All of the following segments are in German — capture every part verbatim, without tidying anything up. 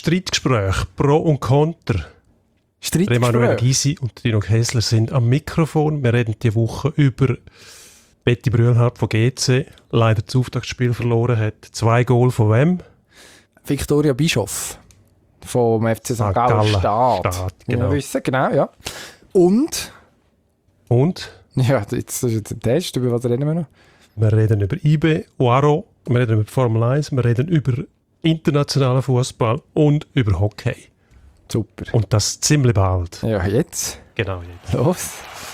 Streitgespräch Pro und Contra. Emanuel Gysi und Dino Kessler sind am Mikrofon. Wir reden diese Woche über Betty Brühlhardt von G C. Leider das Auftaktspiel verloren hat. Zwei Goal von wem? Victoria Bischoff vom F C Sankt Gallen Start. Start, genau. Wir wissen, genau, ja. Und? Und? Ja, jetzt ist jetzt ein Test. Über was reden wir noch? Wir reden über I B, Oaro, wir reden über Formel eins, wir reden über internationalen Fußball und über Hockey. Super. Und das ziemlich bald. Ja, jetzt? Genau, jetzt. Los.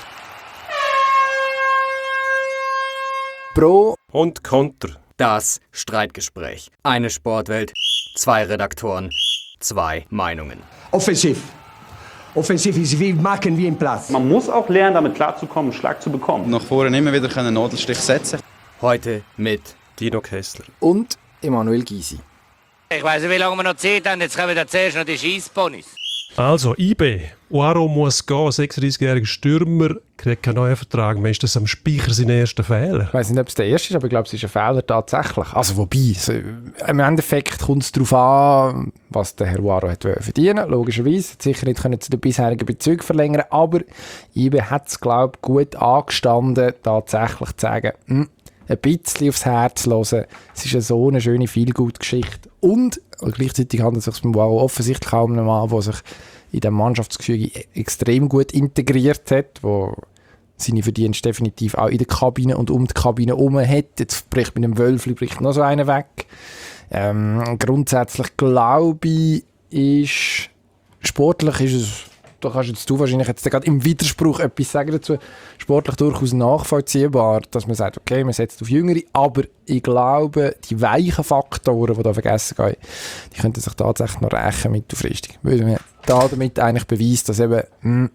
Pro und Contra. Das Streitgespräch. Eine Sportwelt, zwei Redaktoren, zwei Meinungen. Offensiv. Offensiv ist wie machen wie im Platz. Man muss auch lernen, damit klarzukommen, einen Schlag zu bekommen. Nach vorne immer wieder einen Nadelstich setzen. Heute mit Dino Kessler und Emanuel Gysi. Ich weiss nicht, wie lange wir noch Zeit haben. Jetzt kommen zuerst noch die Scheissponys. Also, I B. Oaro muss gehen. sechsunddreißigjähriger Stürmer kriegt keinen neuen Vertrag mehr. Ist das am Speicher sein erster Fehler? Ich weiss nicht, ob es der erste ist, aber ich glaube, es ist ein Fehler tatsächlich. Also, wobei, so, im Endeffekt kommt es darauf an, was der Herr Oaro hat verdienen. Logischerweise. Hat sicher nicht können zu den bisherigen Bezügen verlängern. Aber I B hat es, glaube ich, gut angestanden, tatsächlich zu sagen, hm, ein bisschen aufs Herz hören. Es ist eine so eine schöne Feelgood-Geschichte. Und gleichzeitig handelt es sich beim Oaro offensichtlich auch um einen Mann, der sich in diesem Mannschaftsgefüge extrem gut integriert hat, der seine Verdienste definitiv auch in der Kabine und um die Kabine herum hat. Jetzt bricht mit dem Wölfli bricht noch so einer weg. Ähm, grundsätzlich glaube ich, ist sportlich ist es, da kannst jetzt du wahrscheinlich jetzt gerade im Widerspruch etwas sagen dazu, sportlich durchaus nachvollziehbar, dass man sagt, okay, man setzt auf Jüngere, aber ich glaube, die weichen Faktoren, die da vergessen gehen, die könnten sich tatsächlich noch rächen mittelfristig. Weil man da damit eigentlich beweist, dass eben mh,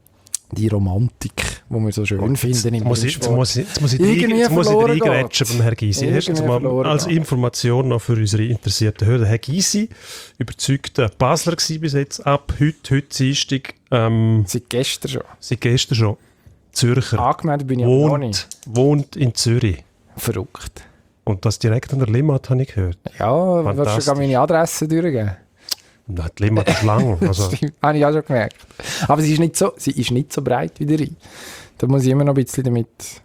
die Romantik, die wir so schön Gut, finden im muss ich, jetzt muss ich, jetzt muss ich reingrätschen beim Herrn Gysi. Erstens mal als Information noch für unsere interessierten Hörer. Herr Gysi, überzeugter Basler gewesen bis jetzt, ab heute, heute Dienstag. Ähm, seit gestern schon. Seit gestern schon. Zürcher. Angemeldet bin ich aber noch nicht. Wohnt in Zürich. Verrückt. Und das direkt an der Limmat, habe ich gehört. Ja, willst du sogar meine Adresse durchgeben? Na, die Limmat ist lang. Also. Das habe ich auch schon gemerkt. Aber sie ist nicht so, sie ist nicht so breit wie der Rhein. Da muss ich immer noch ein bisschen damit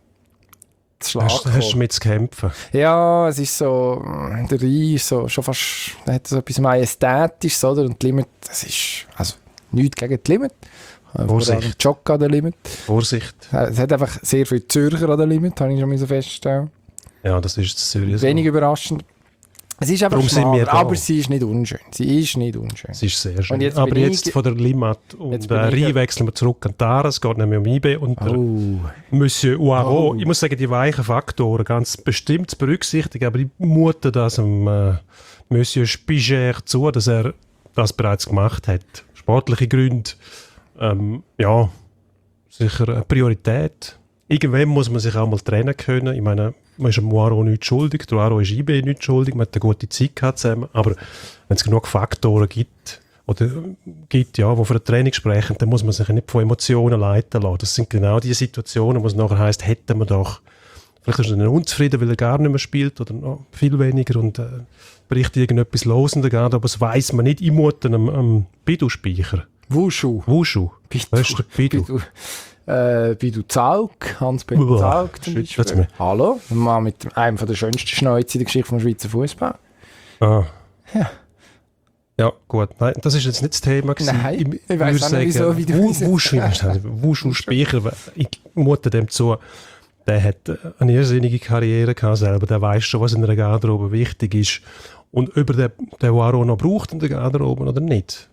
zu schlagen. Hast, hast du mit zu kämpfen? Ja, es ist so, der Rhein ist so, schon fast, da hat so etwas Majestätisches, oder? Und die Limit, das ist, also nichts gegen die Limit. Vorsicht. Joggen an der Limit. Vorsicht. Es hat einfach sehr viele Zürcher an der Limit, habe ich schon so feststellen. Ja, das ist Zürich. Wenig so überraschend. Es ist einfach schmal, aber sie ist nicht unschön. Sie ist nicht unschön. Sie ist sehr schön. Jetzt aber jetzt von der Limmat und der Rhein wechseln wir zurück an Tara. Es geht nämlich um I B und oh. Monsieur Oaro. Oh. Ich muss sagen, die weichen Faktoren ganz bestimmt zu berücksichtigen, aber ich mute das dem äh, Monsieur Spiger zu, dass er das bereits gemacht hat. Sportliche Gründe, ähm, ja, sicher eine Priorität. Irgendwann muss man sich auch mal trennen können. Ich meine, man ist am Oaro nicht schuldig, der Oaro ist I B nicht schuldig, man hat eine gute Zeit gehabt zusammen, aber wenn es genug Faktoren gibt, oder gibt, ja, die für ein Training sprechen, dann muss man sich nicht von Emotionen leiten lassen. Das sind genau die Situationen, wo es nachher heisst, hätten wir doch, vielleicht ist er unzufrieden, weil er gar nicht mehr spielt oder noch viel weniger und äh, bricht irgendetwas los und geht, aber das weiss man nicht. Ich mute am, am Bidu-Speicher. Wushu. Wushu. Bidu. Das ist der Bidu. Bidu. Äh, Bidu Zaug, Hans-Peter Zaug zum Beispiel. Hallo, ein Mann mit einem der schönsten Schnäuze in der Geschichte vom Schweizer Fußball. Ah. Ja. Ja, gut. Nein, das ist jetzt nicht das Thema gewesen. Nein, ich, ich weiss auch nicht, wieso, wie du Wushu, Wushu Speicher, ich mute dem zu, der hat eine irrsinnige Karriere gehabt selber, der weiss schon, was in einer Garderobe wichtig ist und ob er den, den Oaro noch braucht in der Garderobe oder nicht.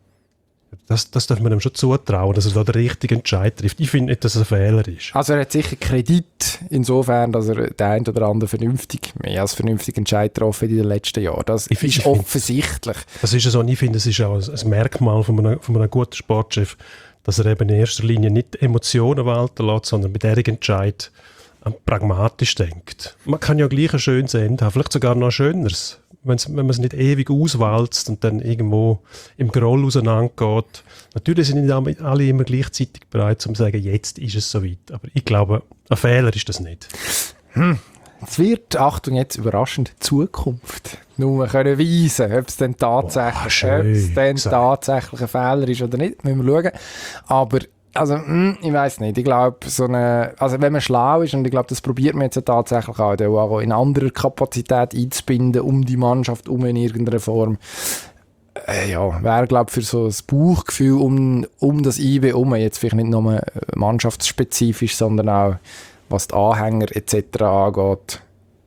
Das, das darf man ihm schon zutrauen, dass er da den richtigen Entscheid trifft. Ich finde nicht, dass es ein Fehler ist. Also er hat sicher Kredit, insofern, dass er den einen oder anderen vernünftig, mehr als vernünftig Entscheid getroffen in den letzten Jahren. Das ich ist find, offensichtlich. Das ist so, und ich finde, es ist auch ein Merkmal von einem, von einem guten Sportchef, dass er eben in erster Linie nicht Emotionen walten lässt, sondern mit diesem Entscheid pragmatisch denkt. Man kann ja gleich ein schönes Ende haben, vielleicht sogar noch ein schöneres. Wenn's, wenn man es nicht ewig auswalzt und dann irgendwo im Groll auseinandergeht. Natürlich sind nicht alle immer gleichzeitig bereit, um zu sagen, jetzt ist es soweit. Aber ich glaube, ein Fehler ist das nicht. Hm. Es wird, Achtung jetzt, überraschend, Zukunft nur können weisen, ob es denn tatsächlich, Oh, ob es denn gesagt. tatsächlich ein Fehler ist oder nicht, müssen wir schauen. Aber also, mh, ich weiss nicht, ich glaube, so eine, also wenn man schlau ist, und ich glaube, das probiert man jetzt ja tatsächlich auch, den Uaro in anderer Kapazität einzubinden, um die Mannschaft um in irgendeiner Form. Äh, ja, wäre, glaube ich, für so ein Bauchgefühl um, um das I B um, jetzt vielleicht nicht nur mannschaftsspezifisch, sondern auch, was die Anhänger et cetera angeht.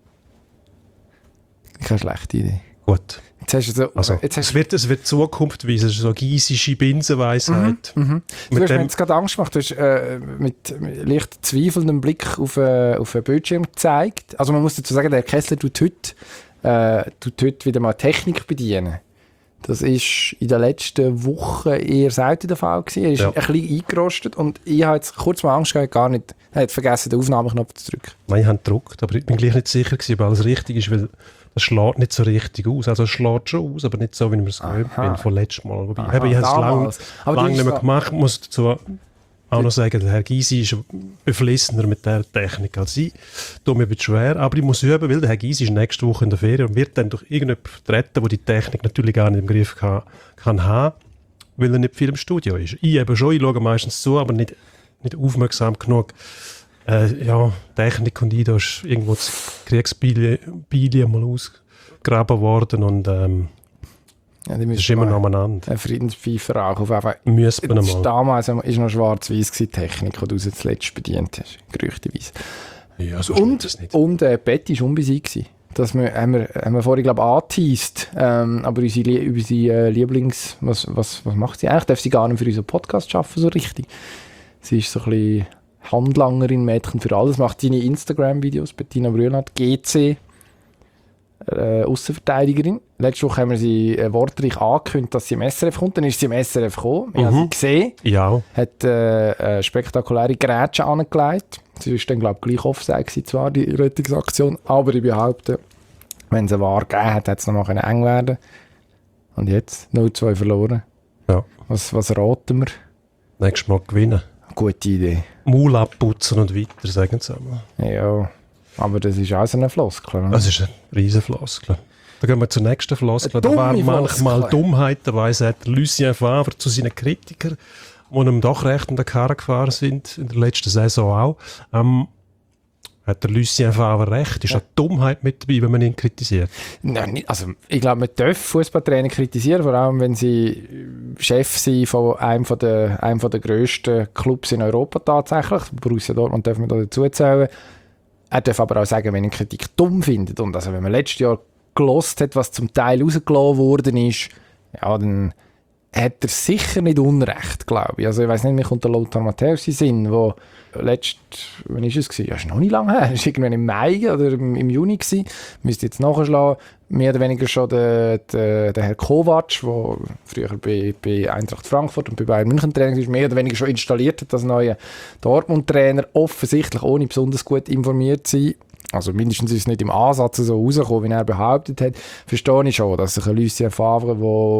Keine schlechte Idee. Gut. Jetzt hast du so, Also, jetzt hast es, wird, es wird Zukunft weisen, so giesische Binsenweisheit. Mhm. Du Mit hast mir dem, jetzt gerade Angst gemacht, du hast äh, mit, mit leicht zweifelndem Blick auf, äh, auf den Bildschirm gezeigt. Also man muss dazu sagen, der Kessler tut heute, äh, tut heute wieder mal Technik bedienen. Das ist in den letzten Wochen eher selten der Fall gewesen. Er ist Ja. ein bisschen eingerostet und ich habe jetzt kurz mal Angst gehabt, gar nicht, er hat vergessen, den Aufnahmeknopf zu drücken. Nein, ich habe gedruckt, aber ich bin gleich nicht sicher gewesen, ob alles richtig ist, weil das schlägt nicht so richtig aus. Also es schlägt schon aus, aber nicht so, wie ich es gewöhnt Aha. bin von letztem Mal. Wobei, Aha, eben, ich habe es lange damals. Aber lang du nicht mehr hast- gemacht. Ich muss dazu auch noch sagen, der Herr Gysi ist beflissener mit der Technik als ich. Tut mir ein bisschen schwer, aber ich muss üben, weil der Herr Gysi ist nächste Woche in der Ferien und wird dann durch irgendjemanden vertreten, der die Technik natürlich gar nicht im Griff kann, kann haben, weil er nicht viel im Studio ist. Ich eben schon, ich schaue meistens zu, aber nicht, nicht aufmerksam genug. Äh, ja, Technik und ich, da ist irgendwo das Kriegsbilie mal ausgegraben worden und ähm, Ja, die das müssen ist immer mal noch aneinander. einen Friedenspfeifer auch auf einfach. Müssen wir Das noch ist mal. damals war noch schwarz-weiß die Technik, die du uns zuletzt bedient hast, gerüchteweise. Ja, so stimmt Und, das nicht. und äh, Betty war unbesiegt gewesen. Das wir, haben, wir, haben wir vorhin, glaube ich, angeteased. Ähm, aber unsere, Lie- unsere äh, Lieblings... Was, was, was macht sie eigentlich? Darf sie gar nicht für unseren Podcast arbeiten, so richtig. Sie ist so ein bisschen Handlangerin, Mädchen für alles. Macht seine Instagram-Videos, Bettina Brühlert, G C, äh, Aussenverteidigerin. Letzte Woche haben wir sie äh, wortreich angekündigt, dass sie im S R F kommt. Dann ist sie im S R F gekommen. Ich habe sie gesehen. Ja, Hat äh, eine spektakuläre Grätsche angelegt. Sie war dann, glaube ich, gleich offside gewesen, zwar, die Rettungsaktion. Aber ich behaupte, wenn es eine Wahr gegeben hat, hätte es noch mal eng werden. Und jetzt null zwei verloren. ja. Was, was raten wir? Nächstes Mal gewinnen. Gute Idee. Maul abputzen und weiter, sagen sie einmal. Ja, aber das ist auch so eine Floskel. Oder? Das ist eine riesen Floskel. Dann gehen wir zur nächsten Floskel. Eine Da war dumme manchmal Floskel. Dummheit dabei, sagt Lucien Favre zu seinen Kritikern, die ihm doch recht in der Karre gefahren sind, in der letzten Saison auch. Ähm, hat der Lucien Favre recht? Ist ja. Dummheit mit dabei, wenn man ihn kritisiert? Nein, nicht, also ich glaube, man darf Fußballtrainer kritisieren, vor allem wenn sie Chef sind von einem von der, einem von der grössten Clubs in Europa tatsächlich. Borussia Dortmund darf man da dazu zählen. Er darf aber auch sagen, wenn er Kritik dumm findet. Und also wenn man letztes Jahr gelost hat, was zum Teil rausgelassen worden ist, ja, dann hat er sicher nicht Unrecht, glaube ich. Also ich weiss nicht, mir kommt der Lothar Matthäus in den Sinn, wo letzt, wann war es? Ja, das ist noch nicht lange her. Das war irgendwann im Mai oder im, im Juni gewesen. Müsste jetzt nachschlagen. Mehr oder weniger schon der, der, der Herr Kovac, der früher bei, bei Eintracht Frankfurt und bei Bayern München Trainer war, mehr oder weniger schon installiert hat als neuer Dortmund-Trainer. Offensichtlich ohne besonders gut informiert zu sein. Also mindestens ist es nicht im Ansatz so rausgekommen, wie er behauptet hat. Verstehe ich schon, dass sich ein Lucien Favre,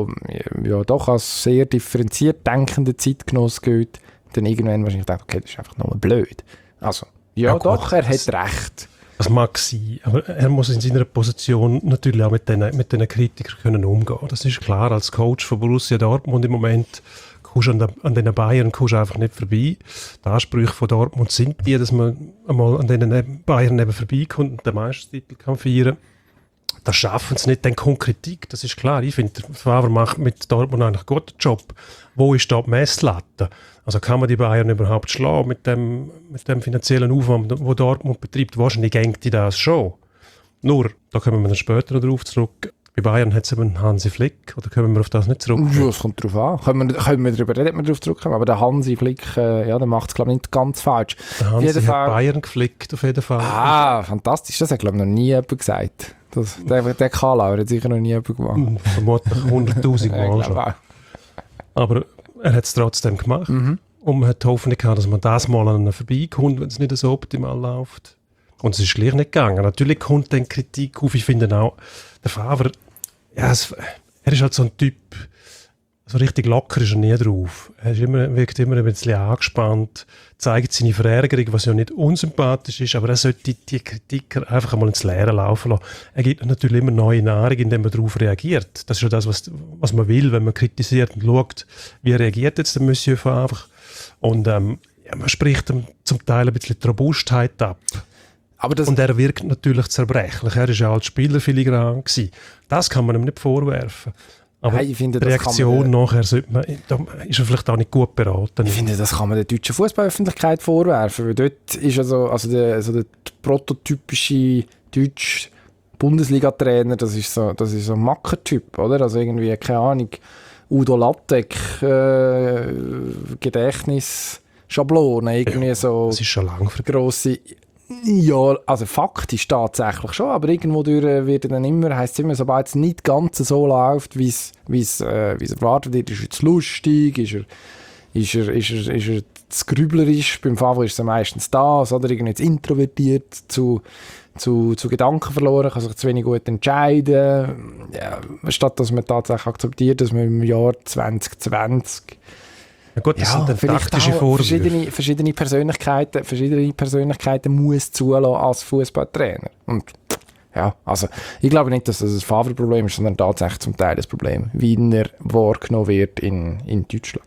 der ja doch als sehr differenziert denkender Zeitgenosse gilt, dann irgendwann wahrscheinlich denkt, okay, das ist einfach nur blöd. Also, ja, Ja, gut, doch, er das- hat recht. Das mag sein, aber er muss in seiner Position natürlich auch mit diesen mit den Kritikern können umgehen. Das ist klar, als Coach von Borussia Dortmund im Moment kommst du an, der, an den Bayern kommst du einfach nicht vorbei. Die Ansprüche von Dortmund sind die, dass man einmal an den Bayern eben vorbeikommt und den Meistertitel kann feiern. Das schaffen sie nicht, dann kommt Kritik, das ist klar. Ich finde, der Favre macht mit Dortmund eigentlich einen guten Job. Wo ist da die Messlatte? Also kann man die Bayern überhaupt schlagen mit dem, mit dem finanziellen Aufwand, den Dortmund betreibt? Wahrscheinlich denkt die das schon. Nur, da kommen wir dann später noch drauf zurück. Bei Bayern hat es eben Hansi Flick, oder kommen wir auf das nicht zurück? Ja, es kommt darauf an. Können wir, können wir darüber reden, ob wir darauf zurückkommen. Aber der Hansi Flick, äh, ja, der macht es, glaube ich, nicht ganz falsch. Der Hansi jeden hat Fall- Bayern geflickt, auf jeden Fall. Ah, fantastisch. Das hat, glaube ich, noch nie jemand gesagt. Das, der der Karlauer hat sicher noch nie jemand gemacht. Vermutlich hunderttausend Ja, ich Mal schon. glaube auch. Aber er hat es trotzdem gemacht. Und man hat die Hoffnung gehabt, dass man das mal an ihnen vorbeikommt, wenn es nicht so optimal läuft. Und es ist gleich nicht gegangen. Natürlich kommt dann Kritik auf. Ich finde auch, der Favre, ja, es, er ist halt so ein Typ, so richtig locker ist er nie drauf. Er ist immer, wirkt immer ein bisschen angespannt, zeigt seine Verärgerung, was ja nicht unsympathisch ist, aber er sollte die, die Kritik einfach einmal ins Leere laufen lassen. Er gibt natürlich immer neue Nahrung, indem er darauf reagiert. Das ist ja das, was, was man will, wenn man kritisiert und schaut, wie reagiert jetzt der Monsieur Favre. Und ähm, ja, man spricht ihm zum Teil ein bisschen die Robustheit ab. Aber das und er wirkt natürlich zerbrechlich. Er war ja als Spieler filigran gewesen. Das kann man ihm nicht vorwerfen. Aber Nein, ich finde, die das kann Reaktion man, nachher sollte man, da ist er vielleicht auch nicht gut beraten. Ich finde, das kann man der deutschen Fußballöffentlichkeit vorwerfen, weil dort ist also, also der, also der prototypische deutsche Bundesliga-Trainer, das ist so, das ist so ein Mackertyp, oder? Also irgendwie, keine Ahnung, Udo Lattek, äh, Gedächtnisschablone, irgendwie ja, so. Das ist schon lange grosse. Ja, also faktisch tatsächlich schon, aber irgendwo durch wird dann immer, heisst es immer, sobald es nicht ganz so läuft, wie es äh, erwartet wird, ist er zu lustig, ist er, ist er, ist er, ist er zu grüblerisch, beim Favre ist es meistens das, oder irgendwie zu introvertiert, zu, zu, zu Gedanken verloren, kann sich zu wenig gut entscheiden, ja, statt dass man tatsächlich akzeptiert, dass man im Jahr zwanzig zwanzig ja gut, das ja, sind dann taktische Vorwürfe. Verschiedene, verschiedene Persönlichkeiten, verschiedene Persönlichkeiten muss zulassen als Fußballtrainer. Und ja, also ich glaube nicht, dass das ein Favre-Problem ist, sondern tatsächlich zum Teil das Problem, wie er wahrgenommen wird in, in Deutschland.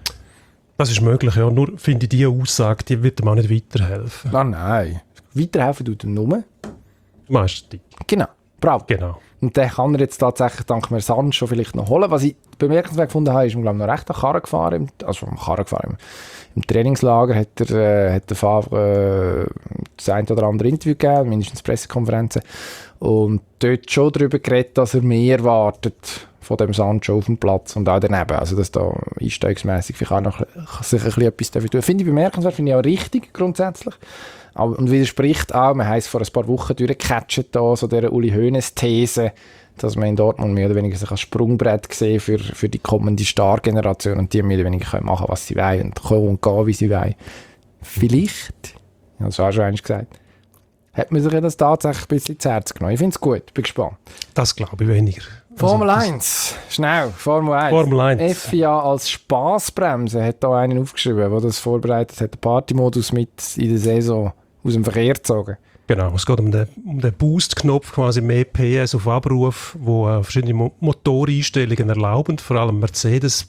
Das ist möglich, ja. Nur finde ich, diese Aussage, die wird ihm auch nicht weiterhelfen. Ah, nein, weiterhelfen tut er nur. Du meinst die? Genau, bravo. Genau. Und den kann er jetzt tatsächlich dank Sancho vielleicht noch holen. Was ich bemerkenswert gefunden habe, ist, glaube ich, noch recht an Karren gefahren. Also am Karren gefahren. Im, im Trainingslager hat der, äh, hat der Favre äh, das ein oder andere Interview gegeben, mindestens Pressekonferenzen. Und dort schon darüber geredet, dass er mehr erwartet von dem Sancho auf dem Platz und auch daneben. Also dass da einsteigsmässig vielleicht auch noch sich ein bisschen etwas dafür tun. Finde ich bemerkenswert, finde ich auch richtig grundsätzlich. Aber, und widerspricht auch, man heisst vor ein paar Wochen durchgecatcht da, so dieser Uli Hoeneß-These, dass man in Dortmund mehr oder weniger sich als Sprungbrett gesehen für, für die kommende Star-Generation und die mehr oder weniger können machen, was sie wollen und kommen und gehen, wie sie wollen. Vielleicht, ja, das war schon einmal gesagt, hat man sich das tatsächlich ein bisschen zu Herz genommen. Ich finde es gut, bin gespannt. Das glaube ich weniger. Formel also, eins, schnell, Formel eins. Formel eins. F I A als Spassbremse hat da einen aufgeschrieben, der das vorbereitet hat, den Partymodus mit in der Saison aus dem Verkehr gezogen. Genau, es geht um den, um den Boost-Knopf, quasi mehr P S auf Abruf, wo äh, verschiedene Mo- Motoreinstellungen erlauben. Vor allem Mercedes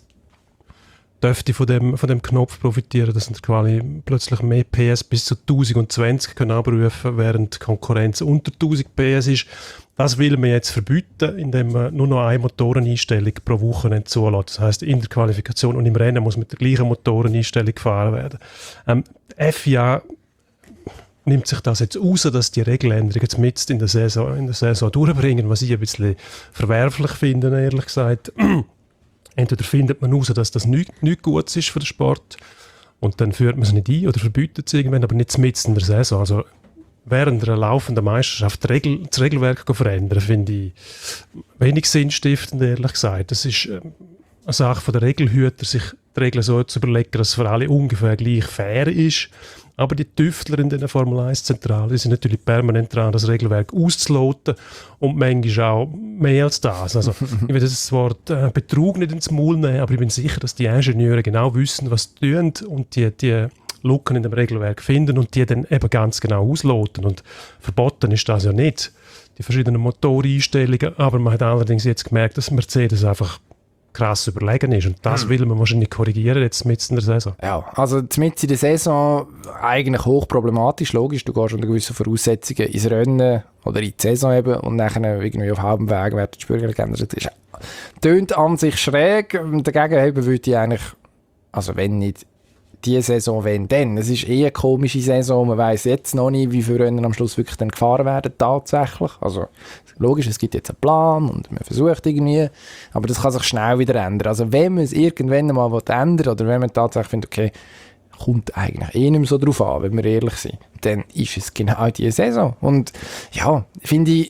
dürfte von dem, von dem Knopf profitieren, dass sie quasi plötzlich mehr P S bis zu tausendzwanzig können abrufen, während die Konkurrenz unter tausend P S ist. Das will man jetzt verbieten, indem man nur noch eine Motoreneinstellung pro Woche zulässt. Das heisst, in der Qualifikation und im Rennen muss mit der gleichen Motoreneinstellung gefahren werden. Ähm, die F I A nimmt sich das jetzt raus, dass die Regeländerungen jetzt mit in der Saison, in der Saison durchbringen, was ich ein bisschen verwerflich finde, ehrlich gesagt. Entweder findet man raus, dass das nichts nicht gut ist für den Sport und dann führt man es nicht ein oder verbietet es irgendwann, aber nicht mit in der Saison. Also während einer laufenden Meisterschaft die Regel, das Regelwerk verändern, finde ich wenig sinnstiftend, ehrlich gesagt. Das ist äh, eine Sache von der Regelhüter, sich die Regeln so zu überlegen, dass es für alle ungefähr gleich fair ist. Aber die Tüftler in den Formel eins Zentralen sind natürlich permanent dran, das Regelwerk auszuloten und manchmal auch mehr als das. Also, ich will das Wort äh, Betrug nicht ins Maul nehmen, aber ich bin sicher, dass die Ingenieure genau wissen, was sie tun und die, die Lücken in dem Regelwerk finden und die dann eben ganz genau ausloten. Und verboten ist das ja nicht, die verschiedenen Motoreinstellungen, aber man hat allerdings jetzt gemerkt, dass Mercedes einfach krass überlegen ist. Und das will man wahrscheinlich korrigieren jetzt mitten in der Saison. Ja, also mitten in der Saison eigentlich hochproblematisch, logisch. Du gehst unter gewissen Voraussetzungen ins Rennen oder in die Saison eben und dann irgendwie auf halbem Weg werden die Spürgel geändert. Das tönt an sich schräg. Dagegen eben würde ich eigentlich, also wenn nicht die Saison, wenn dann. Es ist eher eine komische Saison. Man weiss jetzt noch nicht, wie viele Rennen am Schluss wirklich dann gefahren werden, tatsächlich. Also, logisch, es gibt jetzt einen Plan und man versucht irgendwie, aber das kann sich schnell wieder ändern. Also, wenn man es irgendwann mal ändern will, oder wenn man tatsächlich findet, okay, kommt eigentlich eh nicht mehr so drauf an, wenn wir ehrlich sind, dann ist es genau diese Saison. Und ja, finde ich,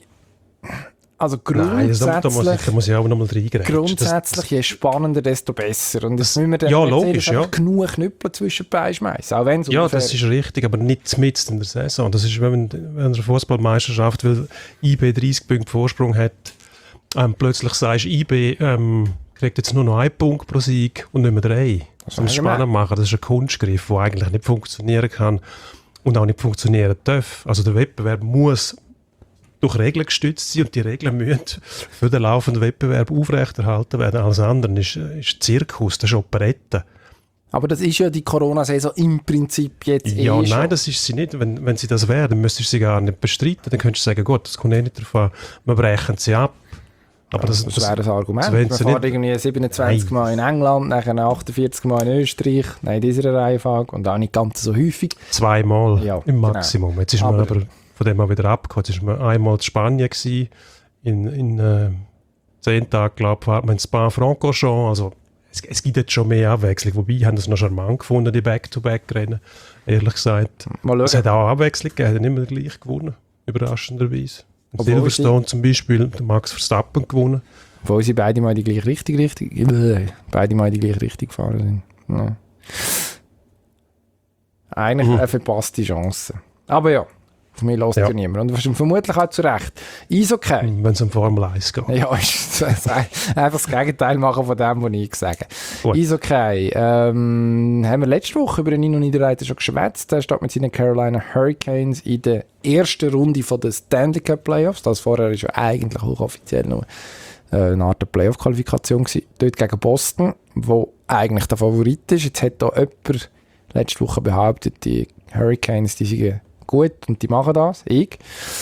also grundsätzlich, Nein, da, muss ich, da muss ich auch nochmal reingreifen. Grundsätzlich, je spannender, desto besser. Und das müssen wir dann ja, logisch, ja. genug Knüppel zwischen die Beine schmeißen. Auch wenn's ja, das ist richtig, aber nicht mitten in der Saison. Das ist, wenn man wenn eine Fußballmeisterschaft, weil I B dreißig Punkte Vorsprung hat, ähm, plötzlich sagst, I B ähm, kriegt jetzt nur noch einen Punkt pro Sieg und nicht mehr drei. Das Um es ist spannend machen, das ist ein Kunstgriff, der eigentlich nicht funktionieren kann und auch nicht funktionieren darf. Also der Wettbewerb muss durch Regeln gestützt sein und die Regeln müssen für den laufenden Wettbewerb aufrechterhalten werden. Alles andere ist, ist Zirkus, das ist Operette. Aber das ist ja die Corona-Saison im Prinzip jetzt Ja, eh nein, schon. das ist sie nicht. Wenn, wenn sie das wäre, dann müsstest du sie gar nicht bestreiten. Dann könntest du sagen, gut, das kommt eh nicht darauf an. Wir brechen sie ab. Aber das, Das das, wäre ein Argument. das Man wollen sie fährt nicht. irgendwie siebenundzwanzig Nein. Mal in England, nachher achtundvierzig Mal in Österreich, nein, in dieser Reihenfolge und auch nicht ganz so häufig. Zweimal Ja, im genau. Maximum. Jetzt ist man Aber- aber von dem mal wieder abgekommen. Jetzt ist man einmal in Spanien gewesen, in, in äh, zehn Tagen, glaube ich, fährt man in Spa-Francorchamps. Also es, es gibt jetzt schon mehr Abwechslung. Wobei, ich habe das noch charmant gefunden, die Back-to-Back-Rennen, ehrlich gesagt. Mal Es schauen. hat auch Abwechslung gegeben, hat nicht mehr gleich gewonnen, überraschenderweise. In Obwohl Silverstone zum Beispiel, der Max Verstappen gewonnen. Obwohl sie beide mal die gleiche Richtung, richtig, äh, beide mal die gleiche Richtung gefahren sind. Ja. Eigentlich Mhm. eine verpasste Chance. Aber ja, von mir lässt ja. Ja. niemand. Und vermutlich auch zu Recht. Eishockey. Wenn es um Formel eins geht. Ja, ist das einfach das Gegenteil machen von dem, was ich sage. Gut. Eishockey. Ähm, haben wir letzte Woche über den Nino Niederreiter schon geschwätzt. Er steht mit seinen Carolina Hurricanes in der ersten Runde von der Stanley Cup Playoffs. Das vorher ist ja eigentlich hochoffiziell noch äh, eine Art Playoff-Qualifikation gewesen. Dort gegen Boston, wo eigentlich der Favorit ist. Jetzt hat da jemand letzte Woche behauptet, die Hurricanes, die sind gut und die machen das. Ich.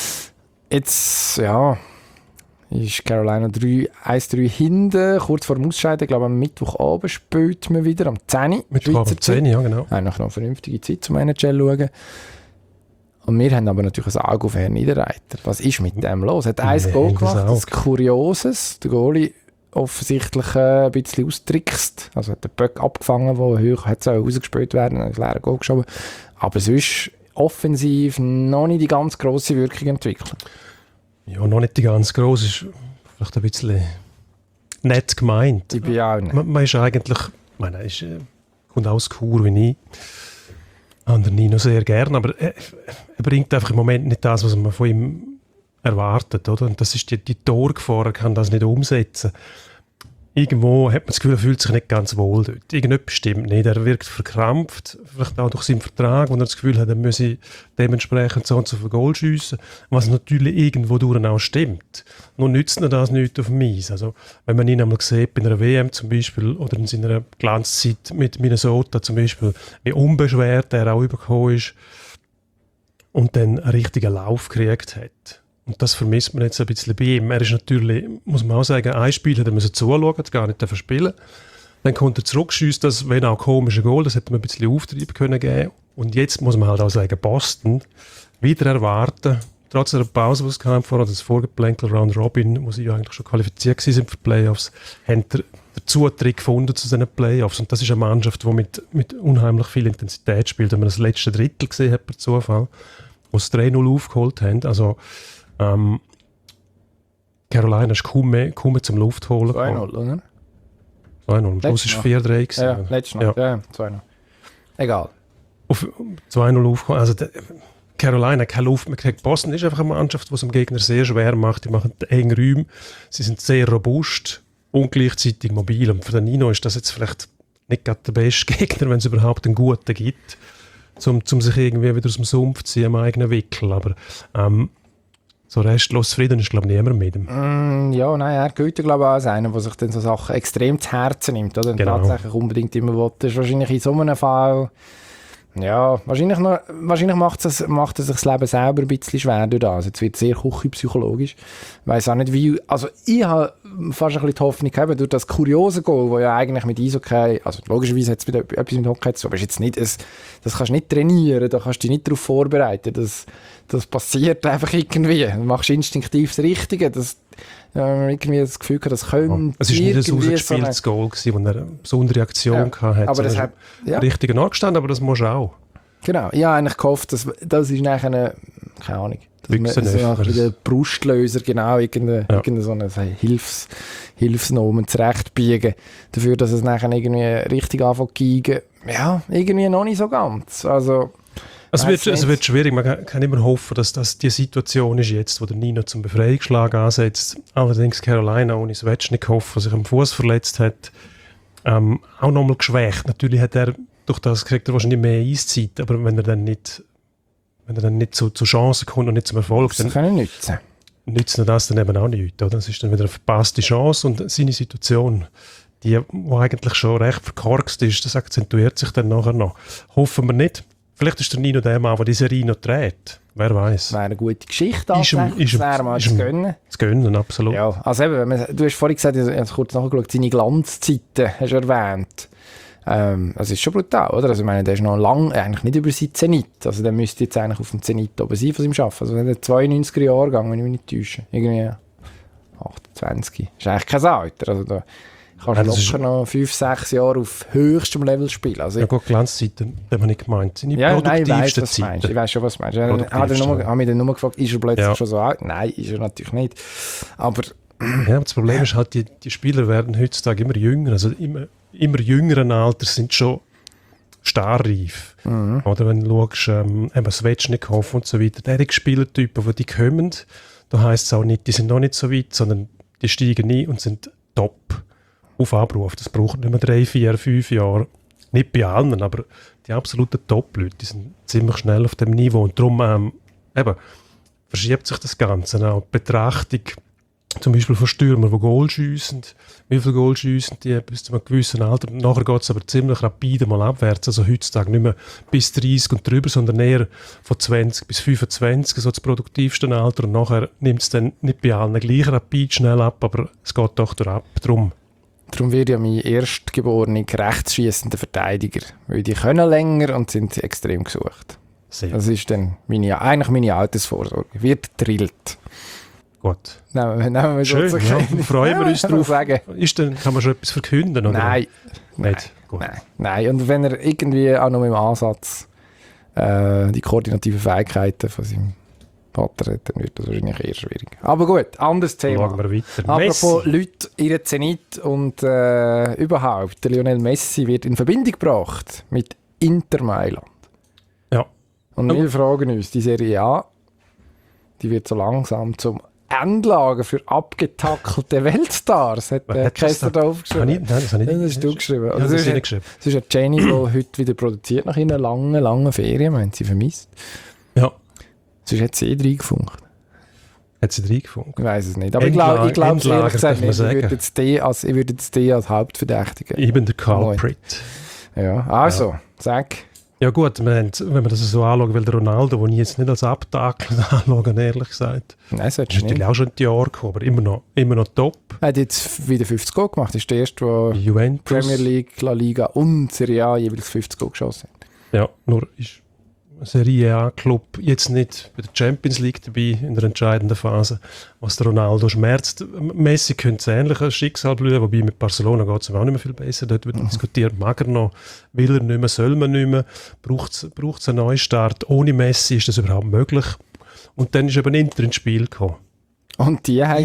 Jetzt, ja, ist Carolina drei eins drei hinten, kurz vor dem Ausscheiden. Ich glaube, am Mittwochabend spielt man wieder, am zehn Uhr. Mit um zehn, ja genau. Eigentlich noch eine vernünftige Zeit zum N H L schauen. Und wir haben aber natürlich ein Auge auf Herrn Niederreiter. Was ist mit dem los? Er hat eins Nee, Goal das gemacht, auch. das Kurioses. Der Goalie offensichtlich äh, ein bisschen austrickst. Also hat den Böck abgefangen, der hoch hat rausgespielt werden, ein leeres Goal geschoben. Aber sonst offensiv noch nicht die ganz grosse Wirkung entwickelt. Ja, noch nicht die ganz grosse, ist vielleicht ein bisschen nett gemeint. Ich bin auch nicht. Man, man ist eigentlich, ich meine, er ist, äh, kommt aus Chur wie ich. Habe den Nino sehr gern, aber er, er bringt einfach im Moment nicht das, was man von ihm erwartet, oder? Und das ist die, die Torgefahr, er kann das nicht umsetzen. Irgendwo hat man das Gefühl, er fühlt sich nicht ganz wohl dort. Irgendetwas stimmt nicht. Er wirkt verkrampft, vielleicht auch durch seinen Vertrag, wo er das Gefühl hat, er müsse dementsprechend so und so viel Goal schiessen, was natürlich irgendwo durch auch stimmt. Nur nützt er das nicht auf dem Eis. Also, wenn man ihn einmal sieht, bei einer W M zum Beispiel, oder in seiner Glanzzeit mit Minnesota zum Beispiel, wie unbeschwert er auch übergekommen ist und dann einen richtigen Lauf gekriegt hat. Und das vermisst man jetzt ein bisschen bei ihm. Er ist natürlich, muss man auch sagen, ein Spiel hat er müssen zuschauen, hat gar nicht spielen. Dann kommt er zurück, schiesst das, wenn auch komische Goal, das hätte man ein bisschen Auftrieb können geben. Und jetzt muss man halt auch sagen, Boston wieder erwarten, trotz einer Pause, die es kam, vor das Vorgeplänkel Round Robin, wo sie ja eigentlich schon qualifiziert waren für die Playoffs, haben der, der Zutritt gefunden zu diesen Playoffs. Und das ist eine Mannschaft, die mit, mit unheimlich viel Intensität spielt. Wenn man das letzte Drittel gesehen hat, per Zufall, wo sie drei null aufgeholt haben, also Ähm, Carolina ist kaum mehr, kaum mehr zum Luft holen. zwei null, oder? zwei null. Am Schluss Letztes war vier drei. Ja, ja, letztes Mal. Ja. Ja, ja, zwei null. Egal. Auf zwei null aufgekommen. Also der, Carolina, keine Luft mehr gekriegt. Boston ist einfach eine Mannschaft, die es dem Gegner sehr schwer macht. Die machen enge Räume. Sie sind sehr robust und gleichzeitig mobil. Und für den Nino ist das jetzt vielleicht nicht gerade der beste Gegner, wenn es überhaupt einen guten gibt, um, um sich irgendwie wieder aus dem Sumpf zu ziehen, am eigenen Wickel. Aber ähm, so restlos zufrieden ist, glaube ich, niemand mit ihm. Mm, ja, nein, er gilt ja, glaube ich, auch als einer, der sich dann so Sachen extrem zu Herzen nimmt, oder? Und Genau. tatsächlich unbedingt immer will. Das ist wahrscheinlich in so einem Fall, ja, wahrscheinlich, noch, wahrscheinlich macht, es, macht er sich das Leben selber ein bisschen schwer durch das. Jetzt wird es sehr küchenpsychologisch. Ich weiss auch nicht, wie, also ich habe fast ein bisschen die Hoffnung gehabt, durch das kuriose Goal, das ja eigentlich mit Eishockey, also logischerweise hat es etwas mit Hockey zu tun, aber ist jetzt nicht, ein, das kannst du nicht trainieren, da kannst du dich nicht darauf vorbereiten, das, das passiert einfach irgendwie. Du machst instinktiv das Richtige, das, ja, irgendwie das Gefühl gehabt, das könnte Es war nicht ein irgendwie ausgespieltes so Goal, gewesen, wo er eine besondere Aktion Ja, hatte. aber das ist hat- ja. am richtigen Ort gestanden, aber das musst du auch. Genau, ich habe eigentlich gehofft, dass, das ist nachher eine, keine Ahnung, dass man so Büchsenöffner. wie der Brustlöser, genau, irgendeine, Ja. irgendeine so eine Hilfs, Hilfsnomen zurechtbiegen, dafür, dass es nachher irgendwie richtig anfängt zu geigen. Ja, irgendwie noch nicht so ganz. Also, Es wird, es wird schwierig, man kann, kann immer hoffen, dass das die Situation ist jetzt, wo der Nino zum Befreiungsschlag ansetzt. Allerdings Carolina ohne Svechnikov, der sich am Fuß verletzt hat, ähm, auch nochmal geschwächt. Natürlich hat er, durch das kriegt er wahrscheinlich mehr Eiszeit, aber wenn er dann nicht, wenn er dann nicht zu, zu Chancen kommt und nicht zum Erfolg, das kann er nützen. nützt er das dann eben auch nicht. Oder? Das ist dann wieder eine verpasste Chance und seine Situation, die, die eigentlich schon recht verkorkst ist, das akzentuiert sich dann nachher noch. Hoffen wir nicht. Vielleicht ist der Nino der Mann, der die Serie noch dreht. Wer weiß. Das wäre eine gute Geschichte. Ist ihm- tatsächlich. ist ihm- Das wäre mal ist zu ihm- gönnen. Zu gönnen, absolut. Ja, also eben, wenn man, du hast vorhin gesagt, ich habe es kurz nachgeschaut, seine Glanzzeiten hast du erwähnt. Ähm, das ist schon brutal, oder? Also ich meine, der ist noch lang, eigentlich nicht über seinen Zenit. Also der müsste jetzt eigentlich auf dem Zenit oben sein von seinem Schaffen. Also der zweiundneunziger Jahrgang, wenn ich mich nicht täusche. Irgendwie achtundzwanzig. Ist eigentlich kein Alter. Also da kannst Ja, du das ist- locker noch fünf, sechs Jahre auf höchstem Level spielen. Also Ja gut, Glanzzeiten, das habe ich nicht gemeint. Seine ja, nein, ich weiss, produktivsten was du meinst. Ich Zeiten. weiss schon, was du meinst. Ich habe Produktivsten. nur- habe mich dann nur gefragt, ist er plötzlich Ja. schon so alt? Nein, ist er natürlich nicht. Aber Ja, aber das Problem ist halt, die, die Spieler werden heutzutage immer jünger. Also immer, immer jüngeren Alter sind schon starrreif. Mhm. Oder wenn du schaust, ähm, eben Svechnikov und so weiter, derige Spielertypen, die die kommen, da heisst es auch nicht, die sind noch nicht so weit, sondern die steigen ein und sind top auf Abruf. Das braucht nicht mehr drei, vier, fünf Jahre. Nicht bei allen, aber die absoluten Top-Leute, die sind ziemlich schnell auf dem Niveau. Und darum ähm, eben, verschiebt sich das Ganze auch. Die Betrachtung zum Beispiel von Stürmern, die Goal schiessen, wie viele Goal schiessen die bis zu einem gewissen Alter. Und nachher geht es aber ziemlich rapide mal abwärts. Also heutzutage nicht mehr bis dreißig und drüber, sondern eher von zwanzig bis fünfundzwanzig, so das produktivste Alter. Und nachher nimmt es dann nicht bei allen gleich rapid schnell ab, aber es geht doch ab. Drum. darum wird ja mein erstgeborener rechtsschießender Verteidiger. Weil die können länger und sind extrem gesucht. Sehr Das ist dann meine, eigentlich meine Altersvorsorge. Wird drillt. gut. Nehmen wir, nehmen wir Schön, so ja, freuen wir uns kann man drauf. sagen. Ist denn, kann man schon etwas verkünden? Oder? Nein. Nein. Nicht? Gut. Nein. Nein. Und wenn er irgendwie auch noch im Ansatz äh, die koordinativen Fähigkeiten von seinem Vater hat, dann wird das wahrscheinlich eher schwierig. Aber gut, anderes Thema. Schauen wir weiter. Apropos Messi. Leute, ihren Zenit und äh, überhaupt, der Lionel Messi wird in Verbindung gebracht mit Inter Mailand. Ja. Und wir fragen uns, die Serie A, die wird so langsam zum Endlager für abgetackelte Weltstars, hat Wer der hat das Kessler da? da Habe aufgeschrieben. ich- Nein, das habe ich Ja, nicht. das hast du geschrieben. Ja, Also das es habe ich ist, geschrieben. es ist eine Jenny, die heute wieder produziert nach einer langen, langen Ferien. Wir haben sie vermisst. Ja, Sonst hat sie eh reingefunkt. hat sie reingefunden. Ich weiß es nicht. Aber ich Endlager- glaube, ich glaube ehrlich Endlager gesagt darf man nicht. Ich sagen. würde jetzt die als, ich würde jetzt die als Hauptverdächtige. Eben der Culprit. Ja, also, sag. Ja gut, wir haben, wenn man das so anschaut, weil der Ronaldo, den ich jetzt nicht als Abtakel anschaue, ehrlich gesagt, Nein, das ist solltest du natürlich nicht. auch schon in die Jahre gekommen, aber immer noch, immer noch top. Er hat jetzt wieder fünfzig Goal gemacht. Das ist der erste, der Juventus. Premier League, La Liga und Serie A jeweils fünfzig Goal geschossen hat. Ja, nur ist ein Serie A-Club jetzt nicht bei der Champions League dabei in der entscheidenden Phase, was der Ronaldo schmerzt. Messi könnte es ähnlich ein Schicksal blühen, wobei mit Barcelona geht es ihm auch nicht mehr viel besser. Dort wird diskutiert, mag er noch, will er nicht mehr, soll man nicht mehr, braucht es einen Neustart. Ohne Messi ist das überhaupt möglich. Und dann ist eben Inter ins Spiel gekommen. Und die haben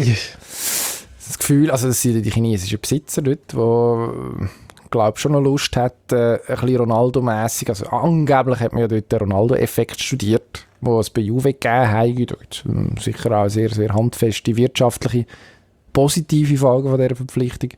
das Gefühl, also das sind die chinesischen Besitzer dort, die glaube schon noch Lust hat, äh, ein bisschen Ronaldo-mässig. Also angeblich hat man ja dort den Ronaldo-Effekt studiert, wo es bei Juve gegeben hat. Dort, ähm, sicher auch sehr, sehr handfeste wirtschaftliche, positive Folgen von dieser Verpflichtung.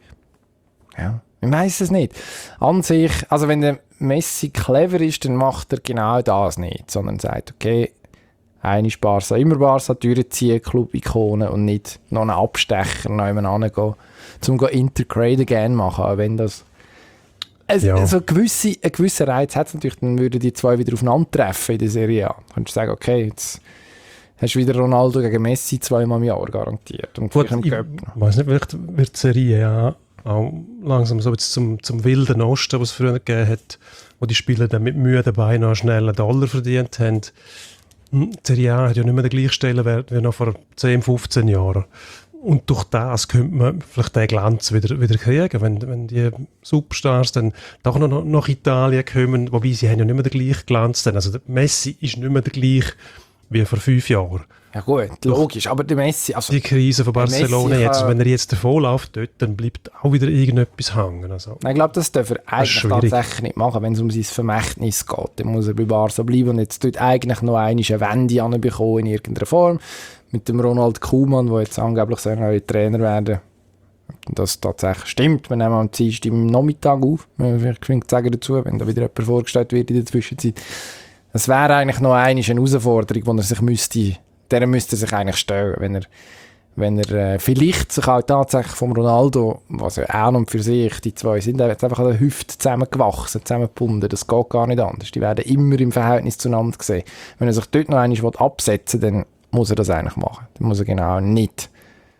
Ja, ich weiss es nicht. An sich, also wenn der Messi clever ist, dann macht er genau das nicht, sondern sagt, okay, eine ist Barca, immer Barca durchziehen, Club-Ikone und nicht noch einen Abstecher noch jemand angehen, um Intergrade again machen, auch wenn das Es, Ja. so gewisse, einen gewissen Reiz hat es natürlich, dann würden die zwei wieder aufeinandertreffen in der Serie A. Dann könntest du sagen, okay, jetzt hast du wieder Ronaldo gegen Messi zweimal im Jahr garantiert. Und Gut, vielleicht ich im Cup noch. weiß nicht, vielleicht wird die Serie A auch langsam so jetzt zum, zum wilden Osten, was es früher gegeben hat, wo die Spieler dann mit Mühe dabei noch schnell einen Dollar verdient haben. Hm, Die Serie A hat ja nicht mehr den gleichen Stellenwert wie noch vor zehn, fünfzehn Jahren. Und durch das könnte man vielleicht den Glanz wieder, wieder kriegen, wenn, wenn die Superstars dann doch noch nach Italien kommen, wobei sie haben ja nicht mehr den gleichen Glanz. Dann. Also der Messi ist nicht mehr der gleiche wie vor fünf Jahren. Ja gut, logisch, aber der Messi... Also, die Krise von Barcelona Messi jetzt, kann, wenn er jetzt davonläuft dort, dann bleibt auch wieder irgendetwas hängen. Also, ich glaube, das darf er eigentlich schwierig. tatsächlich nicht machen, wenn es um sein Vermächtnis geht. Dann muss er bei Barca bleiben und jetzt dort eigentlich noch einmal eine Wende anbekommen in irgendeiner Form. Mit dem Ronald Koeman, der jetzt angeblich soll neuer Trainer werden. Und das tatsächlich stimmt. Wir nehmen am Dienstag am Nachmittag auf. Ich kann sagen dazu, wenn da wieder jemand vorgestellt wird in der Zwischenzeit. Das wäre eigentlich noch einmal eine Herausforderung, die er sich müsste, der müsste er sich eigentlich stellen, wenn er, wenn er äh, vielleicht sich auch tatsächlich vom Ronaldo, was ja an und für sich, die zwei sind jetzt einfach an der Hüfte zusammengewachsen, zusammengebunden. Das geht gar nicht anders. Die werden immer im Verhältnis zueinander gesehen. Wenn er sich dort noch einmal absetzen will, dann muss er das eigentlich machen. Dann muss er genau nicht.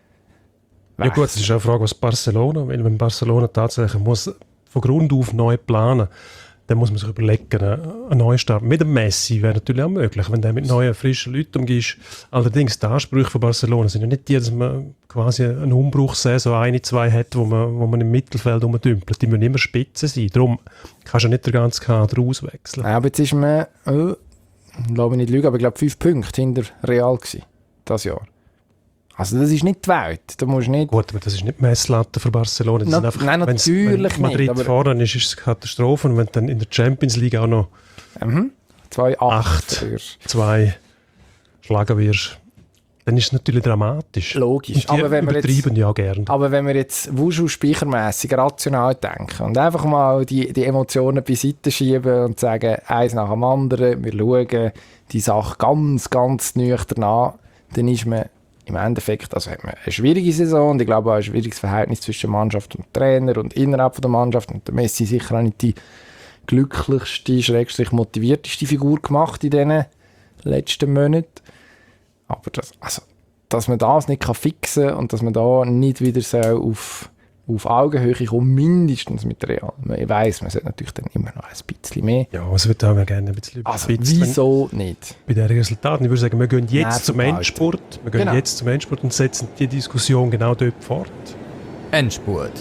ja gut, es ist auch eine Frage, was Barcelona, weil wenn Barcelona tatsächlich muss von Grund auf neu planen, dann muss man sich überlegen, einen Neustart mit dem Messi wäre natürlich auch möglich, wenn du mit neuen, frischen Leuten umgehst. Allerdings, die Ansprüche von Barcelona sind ja nicht die, dass man quasi eine Umbruchssaison, eine, zwei hat, wo man, wo man im Mittelfeld rumdümpelt. Die müssen immer Spitze sein. Darum kannst du nicht den ganzen Kader auswechseln. Ja, aber jetzt ist man, oh, ich glaube nicht lügen, aber ich glaube fünf Punkte hinter Real gewesen, das Jahr. Also das ist nicht die Welt. Da musst nicht Gut, aber das ist nicht die Messlatte für Barcelona. Das Na, sind einfach, nein, wenn's- natürlich wenn Madrid nicht, aber- vorne ist, ist es eine Katastrophe. Und wenn du dann in der Champions League auch noch mhm. zwei acht. Acht. zwei schlagen wirst, dann ist es natürlich dramatisch. Logisch. Und die Aber wenn wir jetzt- übertreiben ja gerne. Aber wenn wir jetzt Wushu-speichermässig rational denken und einfach mal die, die Emotionen beiseite schieben und sagen, eins nach dem anderen, wir schauen die Sache ganz, ganz nüchtern an, dann ist man im Endeffekt, also hat man eine schwierige Saison und ich glaube auch ein schwieriges Verhältnis zwischen Mannschaft und Trainer und innerhalb von der Mannschaft. Und der Messi sicher auch nicht die glücklichste, schrägstrich motivierteste Figur gemacht in diesen letzten Monaten. Aber das, also, dass man das nicht kann fixen kann und dass man da nicht wieder so auf, auf Augenhöhe kommt, mindestens mit Real. Ich weiss, man sollte natürlich dann immer noch ein bisschen mehr. Ja, es wird auch gerne ein bisschen Also, überspitzt, wenn- wieso nicht? bei diesen Resultaten. Ich würde sagen, wir gehen jetzt Nerven zum behalten. Endspurt. Wir gehen Genau. jetzt zum Endspurt und setzen die Diskussion genau dort fort. Endspurt.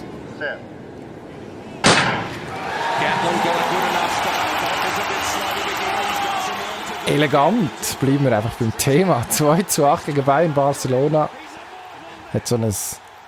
Elegant, bleiben wir einfach beim Thema. zwei zu acht gegen Bayern. Barcelona hat so ein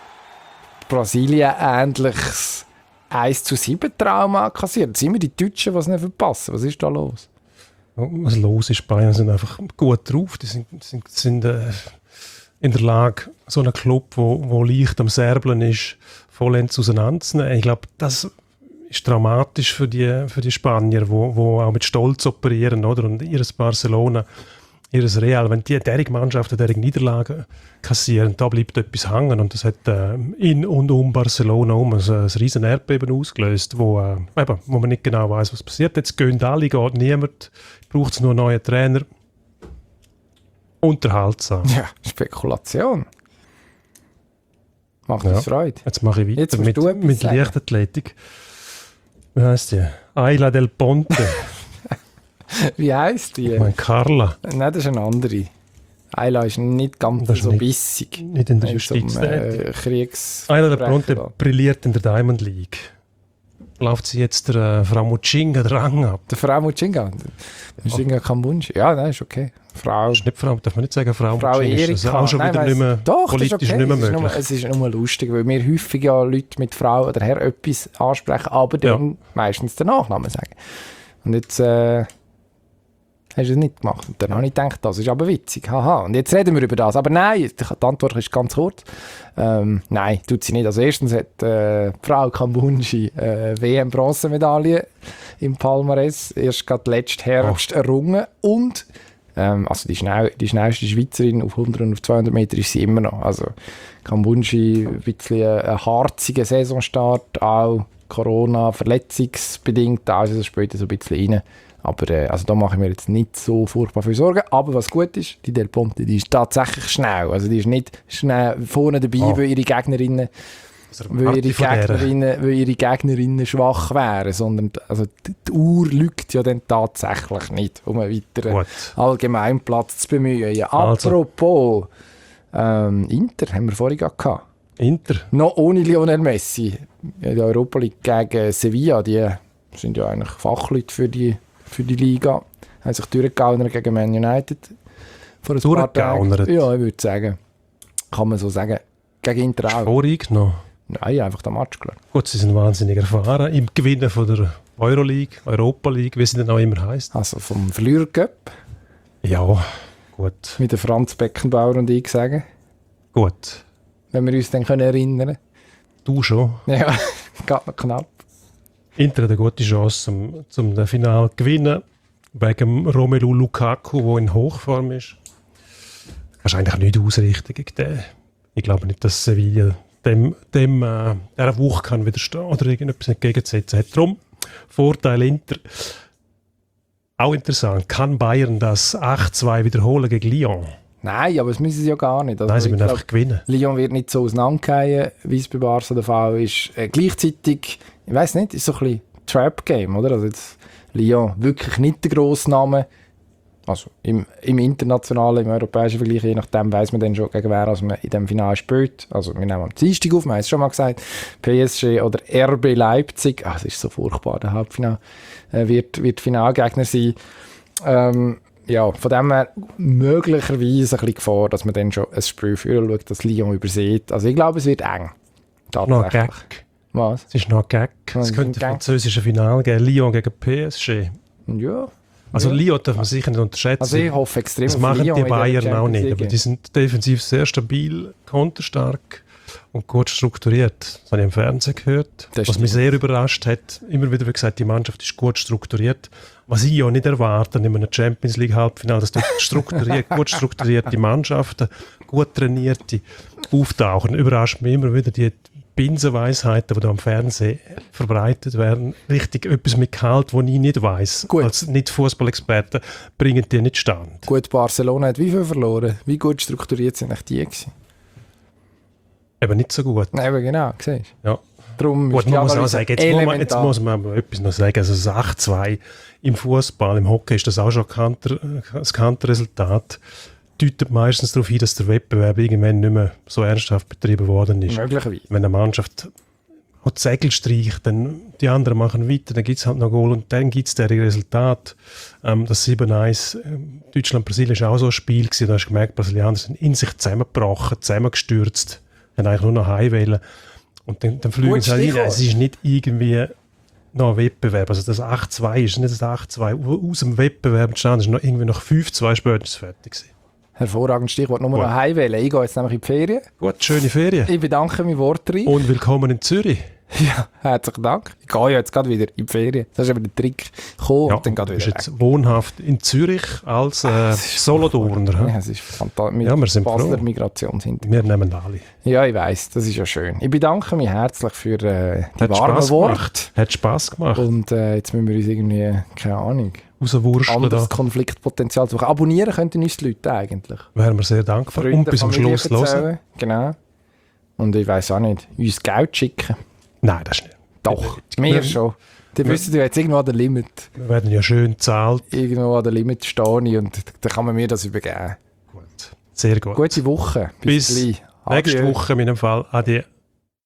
Brasilien-ähnliches eins zu sieben Trauma kassiert. Jetzt sind wir die Deutschen, die es nicht verpassen. Was ist da los? Was los ist, Bayern sind einfach gut drauf. Die sind, sind, sind äh, in der Lage, so einen Club, wo, wo leicht am Särbeln ist, vollends auseinanderzunehmen. Ich glaube, das ist dramatisch für die, für die Spanier, wo, wo auch mit Stolz operieren, oder? Und ihres Barcelona, ihres Real, wenn die derige Mannschaften derige Niederlagen kassieren, da bleibt etwas hängen. Und das hat äh, in und um Barcelona um ein, ein riesen Erdbeben ausgelöst, wo, äh, eben, wo man nicht genau weiß, was passiert. Jetzt gehen alle, geht niemand, braucht es nur einen neuen Trainer. Unterhaltsam. Ja, Spekulation. Macht uns Ja. Freude. Jetzt mache ich weiter Jetzt musst mit, du etwas mit sagen. Leichtathletik. Wie heisst die? Ayla del Ponte. Wie heisst die? Ich meine Carla. Nein, das ist eine andere. Ayla ist nicht ganz Das ist so nicht- bissig. Nicht in der Wenn es um, Justiz tätig. äh, Kriegs Ayla del Ponte geht. brilliert in der Diamond League. Läuft sie jetzt der äh, Frau Muchinga den Rang ab? Der Frau Muchinga. Muchinga Kambunji. Ja, nein, ist okay. Frau, Das ist nicht Frau, darf man nicht sagen Frau, Frau Muchinga. Erika. Ist das auch schon Nein, wieder weiss- nicht mehr Doch, das ist politisch okay. nicht mehr es, ist möglich? nur, es ist nur lustig, weil wir häufig ja Leute mit Frau oder Herr etwas ansprechen, aber dann meistens den Nachnamen sagen. Und jetzt äh, hast du es nicht gemacht. Und dann habe ich gedacht, das ist aber witzig. Haha. Und jetzt reden wir über das. Aber nein, die Antwort ist ganz kurz. Ähm, nein, tut sie nicht. Also erstens hat äh, Frau Kambunji äh, W M-Bronzemedaille im Palmares erst gerade letzten Herbst errungen. Und ähm, also die, schnell, die schnellste Schweizerin auf hundert und auf zweihundert Meter ist sie immer noch. Also Kambunji, ein bisschen ein harziger Saisonstart, auch Corona, verletzungsbedingt, also das spielt so ein bisschen rein. Aber äh, also da mache ich mir jetzt nicht so furchtbar viel Sorgen. Aber was gut ist, die Del Ponte, die ist tatsächlich schnell. Also die ist nicht schnell vorne dabei, Oh. weil ihre Gegnerinnen, Was weil ihre erwarte ich von der? Gegnerinnen, weil ihre Gegnerinnen schwach wären. Sondern also die, die Uhr lügt ja dann tatsächlich nicht, um einen weiteren Gut. Allgemeinplatz zu bemühen. Ja, Also. apropos, ähm, Inter haben wir vorhin gehabt. Inter. Noch ohne Lionel Messi. In der Europa League gegen Sevilla, die sind ja eigentlich Fachleute für die, für die Liga, haben sich durchgehauen gegen Man United. Vor ein paar Tagen. Durchgegaunert. Ja, ich würde sagen. Kann man so sagen. Gegen Inter auch. Voreingenommen. Nein, einfach den Match geschaut. Gut, sie sind wahnsinnig erfahren im Gewinnen von der Euroleague, Europa League, wie sie denn auch immer heisst. Also vom Verlierer-Cup. Ja, gut. Mit der Franz Beckenbauer und ich sagen. Gut. Wenn wir uns dann können erinnern Du schon. Ja, geht noch knapp. Inter hat eine gute Chance, um, um das Finale zu gewinnen. Wegen Romelu Lukaku, der in Hochform ist. Kannst du eigentlich nicht ausrichten gegen den. Ich glaube nicht, dass Sevilla dem, dem äh, dieser Wucht kann widerstehen oder irgendetwas entgegensetzen hat. Darum Vorteil Inter. Auch interessant. Kann Bayern das acht zwei wiederholen gegen Lyon? Nein, aber das müssen sie ja gar nicht. Also Nein, sie ich müssen glaub, einfach gewinnen. Lyon wird nicht so auseinandergehen, wie es bei Barca der Fall ist. Äh, gleichzeitig, ich weiss nicht, ist so ein bisschen Trap-Game, oder? Also jetzt Lyon wirklich nicht der grosse Name. Also im, im internationalen, im europäischen Vergleich, je nachdem weiss man dann schon, gegen wer also man in diesem Finale spielt. Also wir nehmen am Dienstag auf, wir haben es schon mal gesagt, P S G oder R B Leipzig, ah, das ist so furchtbar, der Halbfinale, äh, wird, wird Finalgegner sein. Ähm, ja, von dem her möglicherweise ein bisschen Gefahr, dass man dann schon ein Spiel führen schaut, dass Lyon übersieht. Also ich glaube, es wird eng. Noch ein Gag. Was? Es ist noch ein Gag. Was Es ist könnte ein ein Gag? französisches Finale geben. Lyon gegen P S G. Ja. Also ja. Lyon darf man sicher nicht unterschätzen. Also ich hoffe extrem Das auf machen Lyon die in der Bayern auch Champions nicht. League. Aber die sind defensiv sehr stabil, konterstark und gut strukturiert. Das habe ich im Fernsehen gehört. Das Was mich stimmt. sehr überrascht hat, immer wieder wie gesagt, die Mannschaft ist gut strukturiert. Was ich ja nicht erwarte in einem Champions League Halbfinale, dass dort strukturiert, gut strukturierte Mannschaften, gut trainierte auftauchen. Überrascht mich immer wieder die Binsenweisheiten, die da am Fernsehen verbreitet werden. Richtig etwas mit Gehalt, das ich nicht weiss. Gut. Als Nicht-Fußballexperte bringen die nicht stand. Gut, Barcelona hat wie viel verloren? Wie gut strukturiert sind eigentlich die gewesen? Eben nicht so gut. Nein, aber genau, siehst du. Ja. Darum Gut, ist die man muss auch Analyse sagen, jetzt muss, man, jetzt elementar. muss man aber etwas noch sagen. Also das acht zwei im Fußball, im Hockey ist das auch schon ein bekanntes Resultat. Deutet meistens darauf hin, dass der Wettbewerb irgendwann nicht mehr so ernsthaft betrieben worden ist. Möglicherweise. Wenn eine Mannschaft hat die Segel streicht, dann die anderen machen weiter, dann gibt es halt noch Goal und dann gibt es das Resultat. Ähm, das sieben eins ähm, Deutschland-Brasilien war auch so ein Spiel gewesen, da hast du gemerkt, die Brasilianer sind in sich zusammengebrochen, zusammengestürzt, haben eigentlich nur noch heimwählen. Und dann, dann fliegen Gut, sie halt rein. Stichwort. Es ist nicht irgendwie noch ein Wettbewerb. Also das acht zwei ist nicht das acht zwei aus dem Wettbewerb entstanden, es ist noch irgendwie nach fünf zwei spätestens fertig gewesen. Hervorragend Stichwort. Nur Gut. noch heimwählen. Ich gehe jetzt nämlich in die Ferien. Gut, schöne Ferien. Ich bedanke mich wortreich. Und willkommen in Zürich. Ja, herzlichen Dank. Ich gehe ja jetzt gerade wieder in die Ferien. Das ist aber der Trick. Komm, Ja, und dann du geht bist wieder jetzt wohnhaft in Zürich als äh, das ist Solothurner. weg. hä? Ja, es ist fantastisch. Mit Ja, wir sind Basler froh. Migrationshintergrund. Wir nehmen alle. Ja, ich weiss, das ist ja schön. Ich bedanke mich herzlich für äh, die Hat warmen Spass Worte. gemacht. Hat Spass gemacht. Und äh, jetzt müssen wir uns irgendwie, keine Ahnung, Rauswursteln anderes da. Konfliktpotenzial suchen. Abonnieren könnten uns die Leute eigentlich. Wären wir sehr dankbar. Freunde, Und bis am Familie Schluss hören. erzählen. Genau. Und ich weiss auch nicht, uns Geld schicken. Nein, das ist nicht. Doch, Wir- mir schon. Die wissen ja jetzt irgendwo an der Limit. Wir werden ja schön gezahlt. Irgendwo an der Limit stehe ich und dann kann man mir das übergeben. Gut. Sehr gut. Gute Woche. Bis gleich. nächste Adieu. Woche in meinem Fall. Adieu.